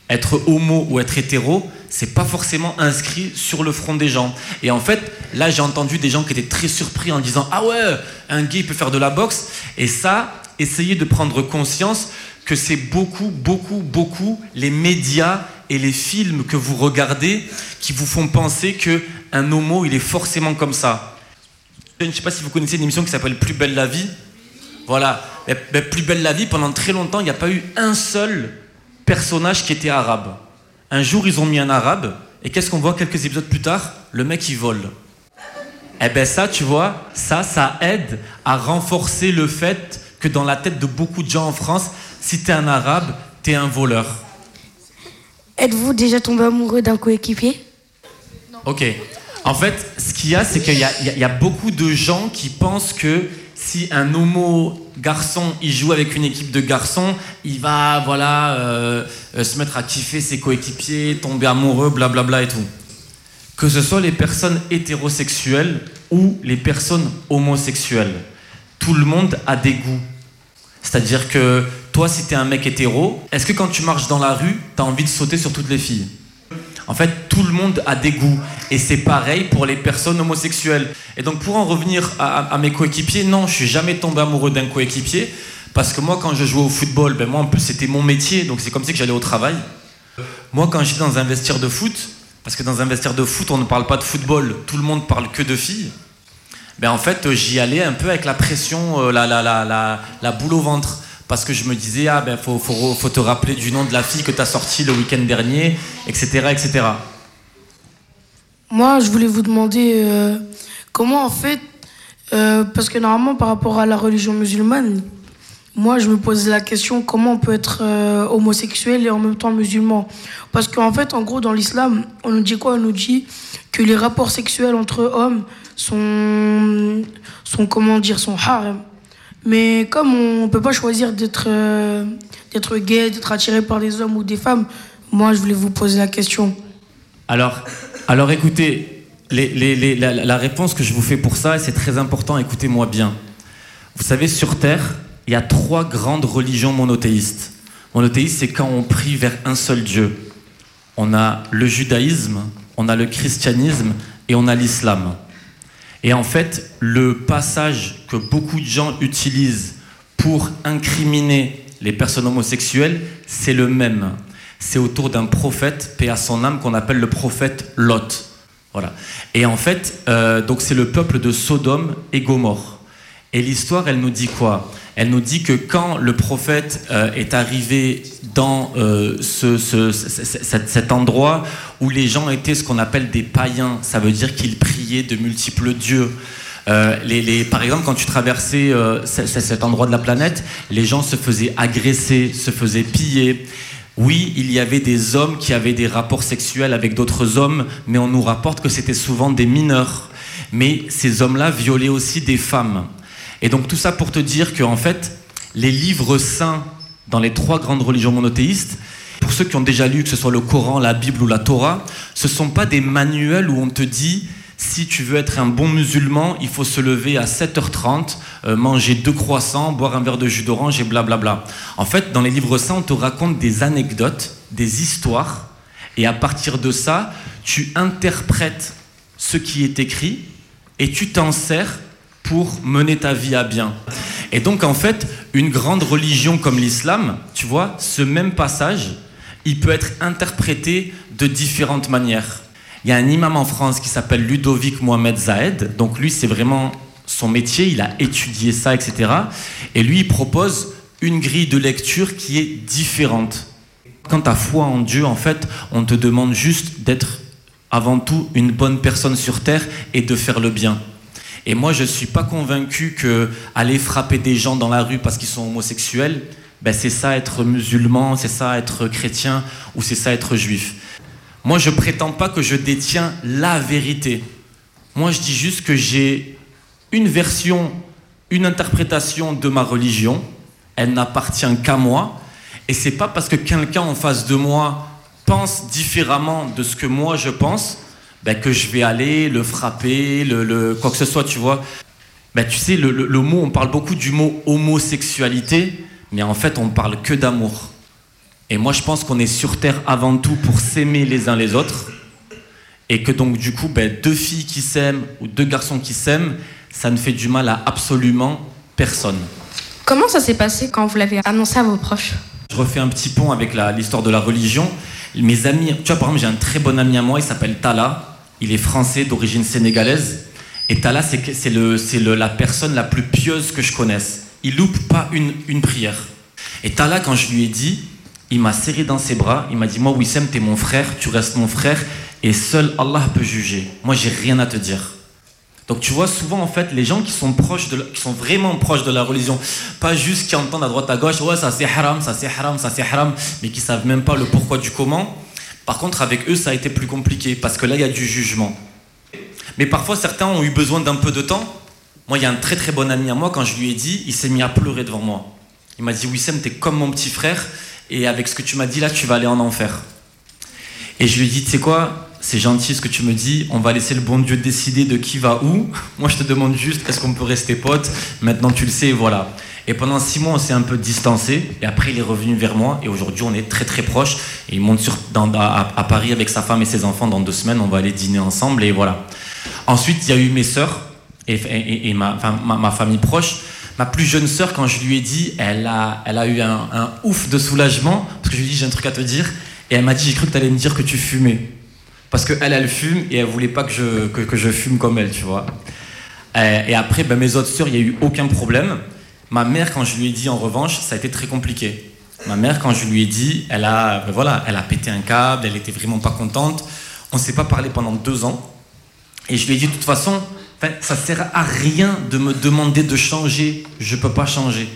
être homo ou être hétéro, c'est pas forcément inscrit sur le front des gens. Et en fait, là, j'ai entendu des gens qui étaient très surpris en disant « Ah ouais, un gay peut faire de la boxe ». Et ça, essayez de prendre conscience que c'est beaucoup, beaucoup, beaucoup les médias et les films que vous regardez qui vous font penser qu'un homo, il est forcément comme ça. Je ne sais pas si vous connaissez une émission qui s'appelle « Plus belle la vie ». Voilà. Mais, mais Plus belle la vie, pendant très longtemps, il n'y a pas eu un seul personnage qui était arabe. Un jour, ils ont mis un arabe, et qu'est-ce qu'on voit quelques épisodes plus tard? Le mec, il vole. Eh ben ça, tu vois, ça, ça aide à renforcer le fait que dans la tête de beaucoup de gens en France, si t'es un arabe, t'es un voleur. Êtes-vous déjà tombé amoureux d'un coéquipier? Ok. En fait, ce qu'il y a, c'est qu'il y a, il y a, il y a beaucoup de gens qui pensent que si un homo garçon, il joue avec une équipe de garçons, il va, voilà, euh, euh, se mettre à kiffer ses coéquipiers, tomber amoureux, blablabla et tout. Que ce soit les personnes hétérosexuelles ou les personnes homosexuelles, tout le monde a des goûts. C'est-à-dire que toi, si t'es un mec hétéro, est-ce que quand tu marches dans la rue, t'as envie de sauter sur toutes les filles? En fait, tout le monde a des goûts. Et c'est pareil pour les personnes homosexuelles. Et donc, pour en revenir à, à, à mes coéquipiers, non, je suis jamais tombé amoureux d'un coéquipier. Parce que moi, quand je jouais au football, ben moi, en plus, c'était mon métier. Donc, c'est comme ça que j'allais au travail. Moi, quand j'étais dans un vestiaire de foot, parce que dans un vestiaire de foot, on ne parle pas de football, tout le monde parle que de filles. Ben, en fait, j'y allais un peu avec la pression, la, la, la, la, la boule au ventre. Parce que je me disais, ah ben, faut, faut, faut te rappeler du nom de la fille que tu as sortie le week-end dernier, et cetera, et cetera. Moi, je voulais vous demander euh, comment, en fait, euh, parce que normalement, par rapport à la religion musulmane, moi, je me posais la question, comment on peut être euh, homosexuel et en même temps musulman? Parce qu'en fait, en gros, dans l'islam, on nous dit quoi? On nous dit que les rapports sexuels entre hommes sont, sont comment dire, sont haram. Mais comme on ne peut pas choisir d'être euh, d'être gay, d'être attiré par des hommes ou des femmes, moi, je voulais vous poser la question. Alors, alors écoutez, les, les, les, la, la réponse que je vous fais pour ça, et c'est très important, écoutez-moi bien. Vous savez, sur Terre, il y a trois grandes religions monothéistes. Monothéiste, c'est quand on prie vers un seul Dieu. On a le judaïsme, on a le christianisme et on a l'islam. Et en fait, le passage que beaucoup de gens utilisent pour incriminer les personnes homosexuelles, c'est le même. C'est autour d'un prophète, paix à son âme, qu'on appelle le prophète Lot. Voilà. Et en fait, euh, donc c'est le peuple de Sodome et Gomorrhe. Et l'histoire, elle nous dit quoi? Elle nous dit que quand le prophète euh, est arrivé dans euh, ce, ce, cet, cet endroit où les gens étaient ce qu'on appelle des païens, ça veut dire qu'ils priaient de multiples dieux. Euh, les, les, par exemple, quand tu traversais euh, cet endroit de la planète, les gens se faisaient agresser, se faisaient piller. Oui, il y avait des hommes qui avaient des rapports sexuels avec d'autres hommes, mais on nous rapporte que c'était souvent des mineurs. Mais ces hommes-là violaient aussi des femmes. Et donc tout ça pour te dire qu'en fait, les livres saints dans les trois grandes religions monothéistes, pour ceux qui ont déjà lu, que ce soit le Coran, la Bible ou la Torah, ce ne sont pas des manuels où on te dit si tu veux être un bon musulman, il faut se lever à sept heures trente, euh, manger deux croissants, boire un verre de jus d'orange et blablabla. En fait, dans les livres saints, on te raconte des anecdotes, des histoires, et à partir de ça, tu interprètes ce qui est écrit et tu t'en sers pour mener ta vie à bien. Et donc, en fait, une grande religion comme l'islam, tu vois, ce même passage, il peut être interprété de différentes manières. Il y a un imam en France qui s'appelle Ludovic Mohamed Zahed. Donc, lui, c'est vraiment son métier. Il a étudié ça, et cetera. Et lui, il propose une grille de lecture qui est différente. Quand tu as foi en Dieu, en fait, on te demande juste d'être avant tout une bonne personne sur terre et de faire le bien. Et moi, je ne suis pas convaincu qu'aller frapper des gens dans la rue parce qu'ils sont homosexuels, ben c'est ça être musulman, c'est ça être chrétien ou c'est ça être juif. Moi, je ne prétends pas que je détiens la vérité. Moi, je dis juste que j'ai une version, une interprétation de ma religion. Elle n'appartient qu'à moi. Et ce n'est pas parce que quelqu'un en face de moi pense différemment de ce que moi je pense ben, que je vais aller le frapper, le, le, quoi que ce soit, tu vois. Ben, tu sais, le, le, le mot, on parle beaucoup du mot homosexualité, mais en fait, on ne parle que d'amour. Et moi, je pense qu'on est sur Terre avant tout pour s'aimer les uns les autres. Et que donc, du coup, ben, deux filles qui s'aiment ou deux garçons qui s'aiment, ça ne fait du mal à absolument personne. Comment ça s'est passé quand vous l'avez annoncé à vos proches? Je refais un petit pont avec la, l'histoire de la religion. Mes amis, tu vois, par exemple, j'ai un très bon ami à moi, il s'appelle Tala. Il est français, d'origine sénégalaise. Et Tala, c'est, c'est, le, c'est le, la personne la plus pieuse que je connaisse. Il loupe pas une, une prière. Et Tala, quand je lui ai dit, il m'a serré dans ses bras. Il m'a dit, moi, Wissem, t'es mon frère, tu restes mon frère. Et seul Allah peut juger. Moi, j'ai rien à te dire. Donc, tu vois, souvent, en fait, les gens qui sont proches de la, qui sont vraiment proches de la religion, pas juste qui entendent à droite à gauche, ouais, ça c'est haram, ça c'est haram, ça c'est haram, mais qui savent même pas le pourquoi du comment. Par contre, avec eux, ça a été plus compliqué, parce que là, il y a du jugement. Mais parfois, certains ont eu besoin d'un peu de temps. Moi, il y a un très très bon ami à moi, quand je lui ai dit, il s'est mis à pleurer devant moi. Il m'a dit, Wissem, t'es comme mon petit frère, et avec ce que tu m'as dit là, tu vas aller en enfer. Et je lui ai dit, tu sais quoi, c'est gentil ce que tu me dis, on va laisser le bon Dieu décider de qui va où. Moi, je te demande juste, est-ce qu'on peut rester potes? Maintenant, tu le sais, et voilà. Et pendant six mois, on s'est un peu distancé, et après, il est revenu vers moi, et aujourd'hui, on est très très proches. Et il monte sur, dans, à, à Paris avec sa femme et ses enfants dans deux semaines, on va aller dîner ensemble, et voilà. Ensuite, il y a eu mes sœurs, et, et, et ma, enfin, ma, ma famille proche. Ma plus jeune sœur, quand je lui ai dit, elle a, elle a eu un, un ouf de soulagement, parce que je lui ai dit, j'ai un truc à te dire, et elle m'a dit, j'ai cru que tu allais me dire que tu fumais. Parce qu'elle, elle fume, et elle voulait pas que je, que, que je fume comme elle, tu vois. Et, et après, ben, mes autres sœurs, il n'y a eu aucun problème. Ma mère, quand je lui ai dit, en revanche, ça a été très compliqué. Ma mère, quand je lui ai dit, elle a, ben voilà, elle a pété un câble, elle était vraiment pas contente. On s'est pas parlé pendant deux ans. Et je lui ai dit, de toute façon, ça sert à rien de me demander de changer. Je peux pas changer.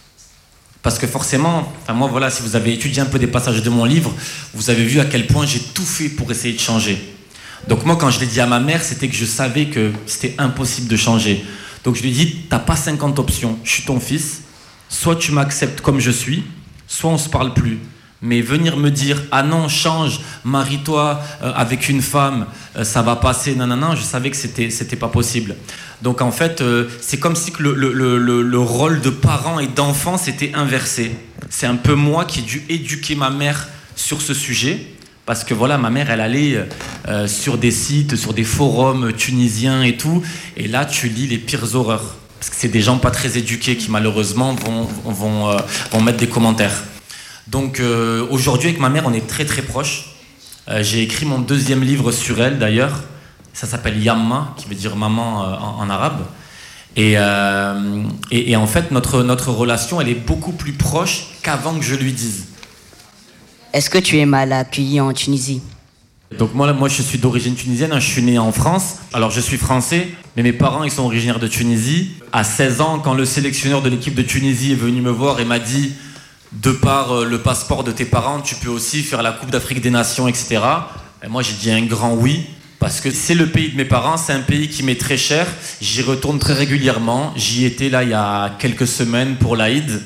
Parce que forcément, enfin moi voilà, si vous avez étudié un peu des passages de mon livre, vous avez vu à quel point j'ai tout fait pour essayer de changer. Donc moi, quand je l'ai dit à ma mère, c'était que je savais que c'était impossible de changer. Donc je lui ai dit, t'as pas cinquante options, je suis ton fils, soit tu m'acceptes comme je suis, soit on se parle plus. Mais venir me dire, ah non, change, marie-toi euh, avec une femme, euh, ça va passer, non, non, non, je savais que c'était, c'était pas possible. Donc en fait, euh, c'est comme si que le, le, le, le rôle de parent et d'enfant s'était inversé. C'est un peu moi qui ai dû éduquer ma mère sur ce sujet, parce que voilà, ma mère, elle allait euh, sur des sites, sur des forums tunisiens et tout, et là, tu lis les pires horreurs. Parce que c'est des gens pas très éduqués qui, malheureusement, vont, vont, euh, vont mettre des commentaires. Donc euh, aujourd'hui avec ma mère on est très très proches. Euh, j'ai écrit mon deuxième livre sur elle d'ailleurs. Ça s'appelle Yamma, qui veut dire maman euh, en, en arabe. Et, euh, et, et en fait notre, notre relation elle est beaucoup plus proche qu'avant que je lui dise. Est-ce que tu es mal accueilli en Tunisie? Donc moi, moi je suis d'origine tunisienne, je suis né en France. Alors je suis français, mais mes parents ils sont originaires de Tunisie. À seize ans, quand le sélectionneur de l'équipe de Tunisie est venu me voir et m'a dit, de par euh, le passeport de tes parents, tu peux aussi faire la Coupe d'Afrique des Nations, et cetera. Et moi, j'ai dit un grand oui, parce que c'est le pays de mes parents, c'est un pays qui m'est très cher. J'y retourne très régulièrement. J'y étais là il y a quelques semaines pour l'Aïd.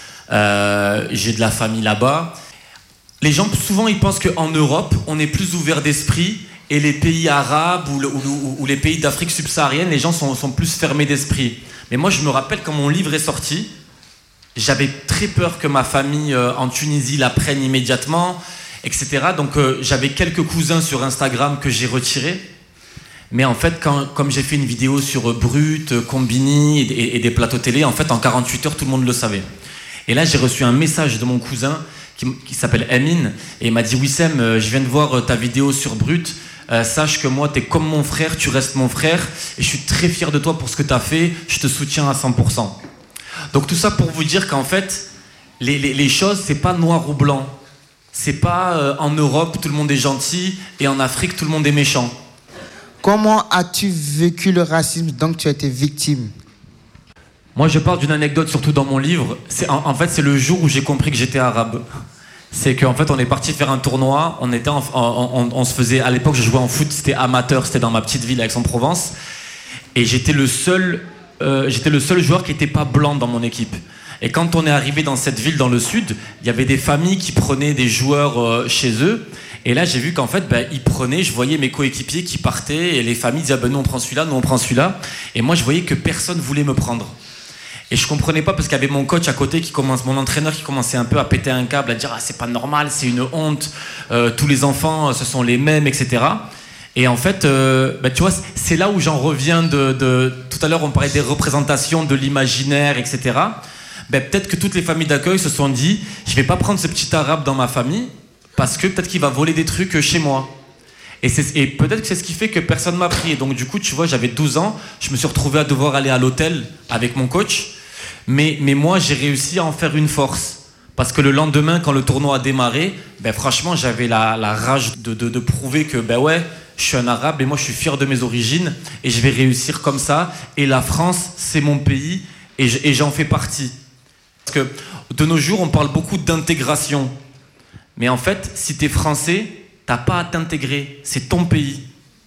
Euh, j'ai de la famille là-bas. Les gens, souvent, ils pensent qu'en Europe, on est plus ouvert d'esprit, et les pays arabes ou, le, ou, ou les pays d'Afrique subsaharienne, les gens sont, sont plus fermés d'esprit. Mais moi, je me rappelle quand mon livre est sorti, j'avais très peur que ma famille euh, en Tunisie l'apprenne immédiatement, et cetera. Donc euh, j'avais quelques cousins sur Instagram que j'ai retirés. Mais en fait, quand, comme j'ai fait une vidéo sur euh, Brut, euh, Combini et, et, et des plateaux télé, en fait, en quarante-huit heures, tout le monde le savait. Et là, j'ai reçu un message de mon cousin qui, qui s'appelle Emin, et il m'a dit « Wissem, euh, je viens de voir euh, ta vidéo sur Brut. Euh, sache que moi, t'es comme mon frère, tu restes mon frère, et je suis très fier de toi pour ce que t'as fait. Je te soutiens à cent pour cent. » Donc tout ça pour vous dire qu'en fait, les, les, les choses, c'est pas noir ou blanc. C'est pas euh, en Europe, tout le monde est gentil, et en Afrique, tout le monde est méchant. Comment as-tu vécu le racisme dont tu as été victime? Moi, je parle d'une anecdote, surtout dans mon livre. C'est, en, en fait, c'est le jour où j'ai compris que j'étais arabe. C'est qu'en fait, on est parti faire un tournoi. On, était en, on, on, on se faisait... À l'époque, je jouais en foot, c'était amateur, c'était dans ma petite ville, Aix-en-Provence. Et j'étais le seul... Euh, j'étais le seul joueur qui n'était pas blanc dans mon équipe. Et quand on est arrivé dans cette ville dans le sud, il y avait des familles qui prenaient des joueurs euh, chez eux. Et là, j'ai vu qu'en fait, ben, ils prenaient, je voyais mes coéquipiers qui partaient et les familles disaient, ben, nous on prend celui-là, nous on prend celui-là. Et moi, je voyais que personne voulait me prendre. Et je comprenais pas parce qu'il y avait mon coach à côté qui commence, mon entraîneur qui commençait un peu à péter un câble, à dire ah c'est pas normal, c'est une honte, euh, tous les enfants ce sont les mêmes, et cetera. Et en fait, euh, bah, tu vois, c'est là où j'en reviens de, de tout à l'heure on parlait des représentations, de l'imaginaire, et cetera. Bah, peut-être que toutes les familles d'accueil se sont dit je vais pas prendre ce petit arabe dans ma famille parce que peut-être qu'il va voler des trucs chez moi. Et, c'est, et peut-être que c'est ce qui fait que personne m'a pris. Et donc du coup, tu vois, j'avais douze ans, je me suis retrouvé à devoir aller à l'hôtel avec mon coach. Mais, mais moi, j'ai réussi à en faire une force. Parce que le lendemain, quand le tournoi a démarré, ben, franchement, j'avais la, la rage de, de, de prouver que, ben ouais, je suis un arabe et moi, je suis fier de mes origines et je vais réussir comme ça. Et la France, c'est mon pays et, je, et j'en fais partie. Parce que de nos jours, on parle beaucoup d'intégration. Mais en fait, si t'es français, t'as pas à t'intégrer. C'est ton pays.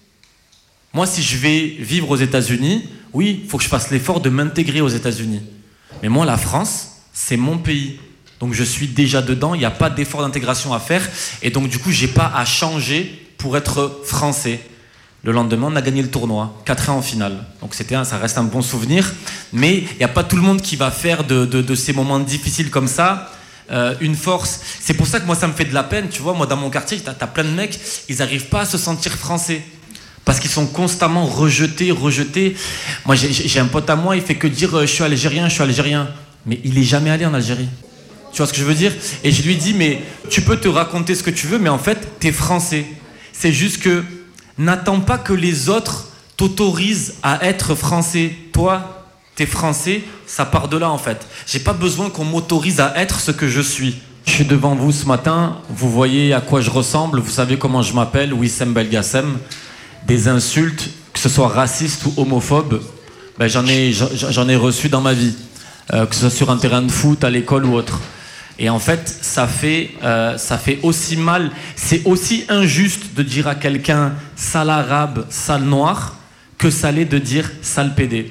Moi, si je vais vivre aux États-Unis, oui, il faut que je fasse l'effort de m'intégrer aux États-Unis. Mais moi, la France, c'est mon pays. Donc je suis déjà dedans, il n'y a pas d'effort d'intégration à faire. Et donc du coup, je n'ai pas à changer pour être français. Le lendemain, on a gagné le tournoi, quatre ans en finale. Donc c'était un, ça reste un bon souvenir. Mais il n'y a pas tout le monde qui va faire de, de, de ces moments difficiles comme ça euh, une force. C'est pour ça que moi, ça me fait de la peine. Tu vois, moi, dans mon quartier, tu as plein de mecs, ils n'arrivent pas à se sentir français. Parce qu'ils sont constamment rejetés, rejetés. Moi, j'ai, j'ai un pote à moi, il fait que dire euh, « je suis algérien, je suis algérien ». Mais il n'est jamais allé en Algérie. Tu vois ce que je veux dire? Et je lui dis « mais tu peux te raconter ce que tu veux, mais en fait, t'es français. C'est juste que n'attends pas que les autres t'autorisent à être français. Toi, t'es français, ça part de là en fait. J'ai pas besoin qu'on m'autorise à être ce que je suis. Je suis devant vous ce matin, vous voyez à quoi je ressemble, vous savez comment je m'appelle, Wissem Belgassem. Des insultes, que ce soit racistes ou homophobes, ben j'en ai, j'en ai reçu dans ma vie, euh, que ce soit sur un terrain de foot, à l'école ou autre. Et en fait, ça fait, euh, ça fait aussi mal, c'est aussi injuste de dire à quelqu'un sale arabe, sale noir, que ça l'est de dire sale pédé.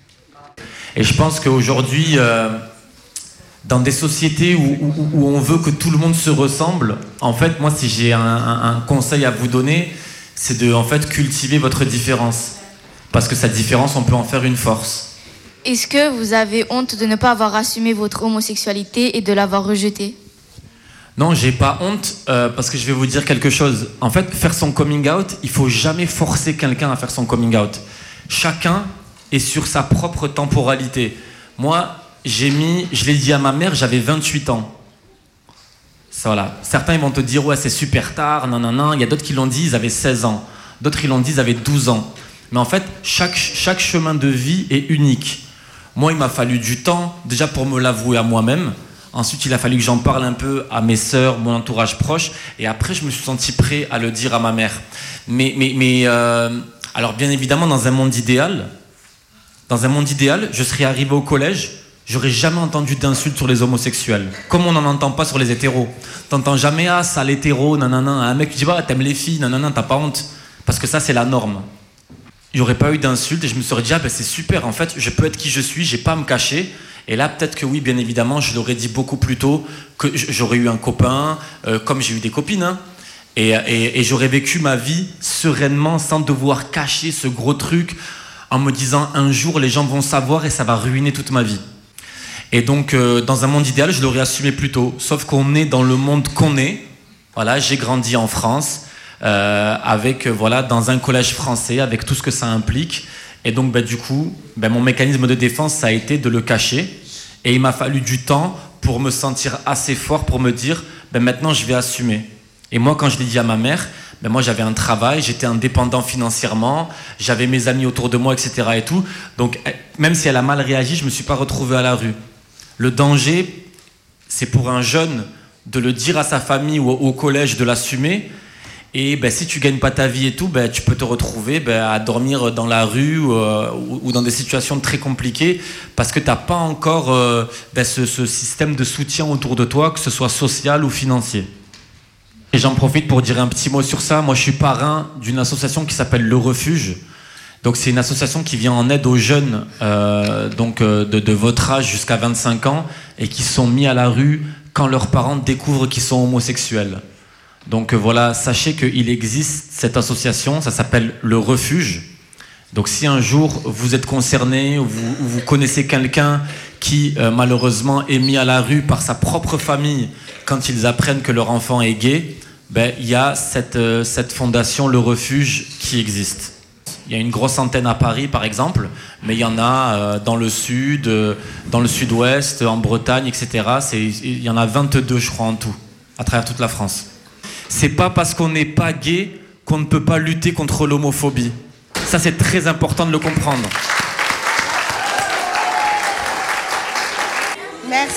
Et je pense qu'aujourd'hui, euh, dans des sociétés où, où, où on veut que tout le monde se ressemble, en fait, moi, si j'ai un, un, un conseil à vous donner, c'est de en fait cultiver votre différence. Parce que cette différence, on peut en faire une force. Est-ce que vous avez honte de ne pas avoir assumé votre homosexualité et de l'avoir rejetée? Non, j'ai pas honte, euh, parce que je vais vous dire quelque chose. En fait, faire son coming out, il faut jamais forcer quelqu'un à faire son coming out. Chacun est sur sa propre temporalité. Moi, j'ai mis, je l'ai dit à ma mère, j'avais vingt-huit ans. Voilà. Certains ils vont te dire ouais c'est super tard, non non non. Il y a d'autres qui l'ont dit, ils avaient seize ans. D'autres ils l'ont dit, ils avaient douze ans. Mais en fait, chaque, chaque chemin de vie est unique. Moi, il m'a fallu du temps, déjà pour me l'avouer à moi-même. Ensuite, il a fallu que j'en parle un peu à mes sœurs, mon entourage proche. Et après, je me suis senti prêt à le dire à ma mère. Mais, mais, mais euh, alors bien évidemment, dans un monde idéal, dans un monde idéal, je serais arrivé au collège, j'aurais jamais entendu d'insultes sur les homosexuels. Comme on n'en entend pas sur les hétéros. T'entends jamais, ah, sale hétéro, nanana. Un mec qui dit, bah, t'aimes les filles, nanana, t'as pas honte. Parce que ça, c'est la norme. Il n'y aurait pas eu d'insultes et je me serais dit, ah, ben, c'est super, en fait, je peux être qui je suis, j'ai pas à me cacher. Et là, peut-être que oui, bien évidemment, je l'aurais dit beaucoup plus tôt, que j'aurais eu un copain, euh, comme j'ai eu des copines, hein. Et, et, et j'aurais vécu ma vie sereinement, sans devoir cacher ce gros truc, en me disant, un jour, les gens vont savoir et ça va ruiner toute ma vie. Et donc, euh, dans un monde idéal, je l'aurais assumé plus tôt. Sauf qu'on est dans le monde qu'on est. Voilà, j'ai grandi en France, euh, avec, euh, voilà, dans un collège français, avec tout ce que ça implique. Et donc, bah, du coup, bah, mon mécanisme de défense, ça a été de le cacher. Et il m'a fallu du temps pour me sentir assez fort pour me dire, bah, maintenant, je vais assumer. Et moi, quand je l'ai dit à ma mère, bah, moi, j'avais un travail, j'étais indépendant financièrement, j'avais mes amis autour de moi, et cetera et tout. Donc, même si elle a mal réagi, je me suis pas retrouvé à la rue. Le danger, c'est pour un jeune de le dire à sa famille ou au collège, de l'assumer. Et ben, si tu gagnes pas ta vie et tout, ben, tu peux te retrouver ben, à dormir dans la rue ou, euh, ou dans des situations très compliquées parce que tu n'as pas encore euh, ben, ce, ce système de soutien autour de toi, que ce soit social ou financier. Et j'en profite pour dire un petit mot sur ça. Moi, je suis parrain d'une association qui s'appelle Le Refuge. Donc c'est une association qui vient en aide aux jeunes euh, donc, euh, de, de votre âge jusqu'à vingt-cinq ans et qui sont mis à la rue quand leurs parents découvrent qu'ils sont homosexuels. Donc euh, voilà, sachez qu'il existe cette association, ça s'appelle Le Refuge. Donc si un jour vous êtes concerné ou vous, ou vous connaissez quelqu'un qui euh, malheureusement est mis à la rue par sa propre famille quand ils apprennent que leur enfant est gay, ben, il y a cette, euh, cette fondation Le Refuge qui existe. Il y a une grosse antenne à Paris par exemple, mais il y en a euh, dans le sud, euh, dans le sud-ouest, en Bretagne, et cetera. C'est, il y en a vingt-deux je crois en tout, à travers toute la France. C'est pas parce qu'on n'est pas gay qu'on ne peut pas lutter contre l'homophobie. Ça, c'est très important de le comprendre. Merci.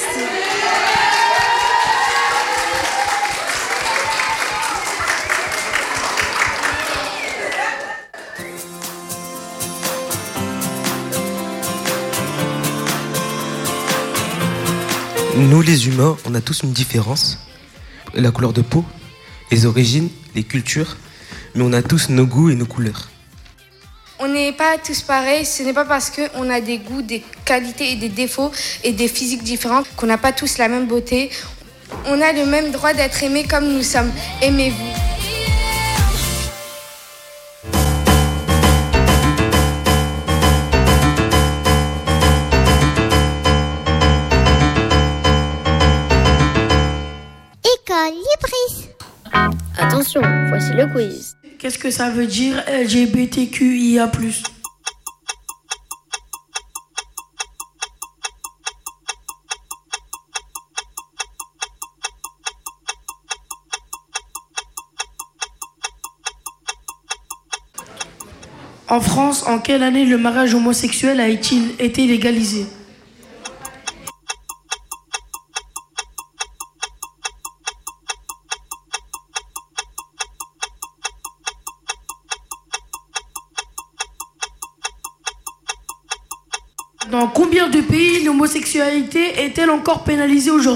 Nous, les humains, on a tous une différence. La couleur de peau, les origines, les cultures, mais on a tous nos goûts et nos couleurs. On n'est pas tous pareils, ce n'est pas parce qu'on a des goûts, des qualités et des défauts et des physiques différentes qu'on n'a pas tous la même beauté. On a le même droit d'être aimés comme nous sommes. Aimez-vous. École Libris. Attention, voici le quiz. Qu'est-ce que ça veut dire L G B T Q I A plus ? En France, en quelle année le mariage homosexuel a-t-il été légalisé ? Dans combien de pays l'homosexualité est-elle encore pénalisée aujourd'hui ?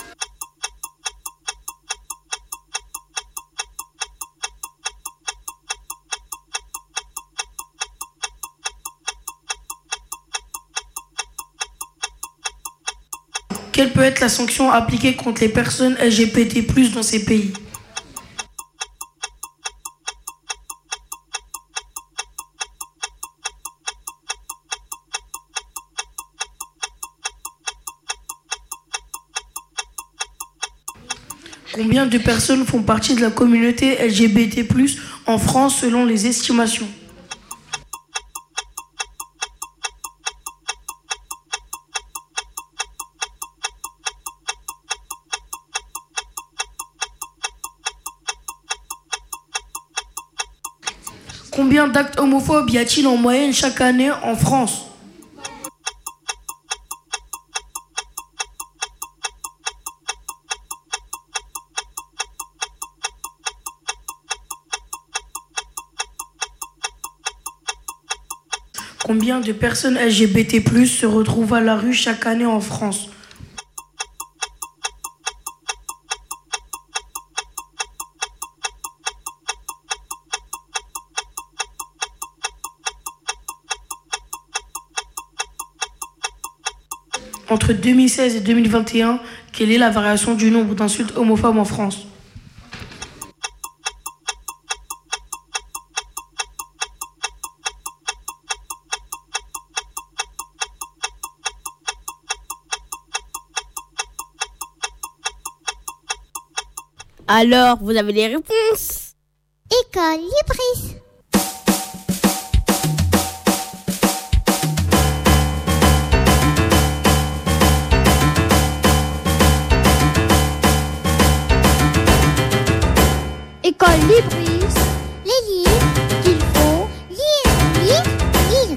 Quelle peut être la sanction appliquée contre les personnes L G B T plus, dans ces pays ? Combien de personnes font partie de la communauté L G B T plus, en France selon les estimations ? Combien d'actes homophobes y a-t-il en moyenne chaque année en France ? Combien de personnes L G B T plus, se retrouvent à la rue chaque année en France ? Entre deux mille seize et deux mille vingt et un, quelle est la variation du nombre d'insultes homophobes en France ? Alors, vous avez les réponses. École Libris. École Libris. Les livres qu'il faut lire, lire, lire.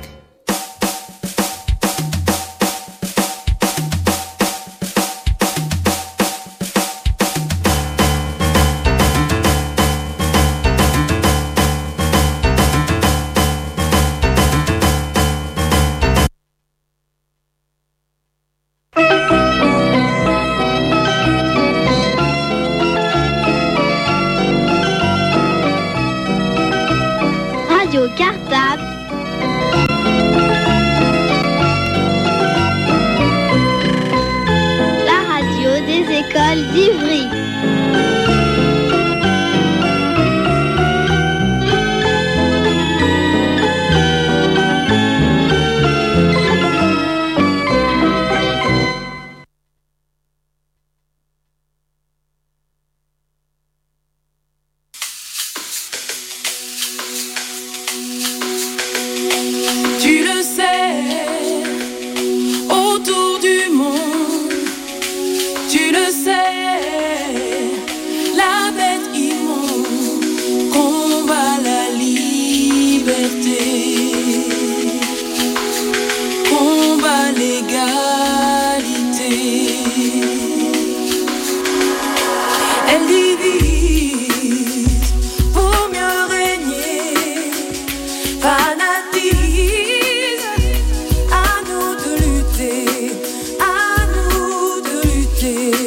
baiser.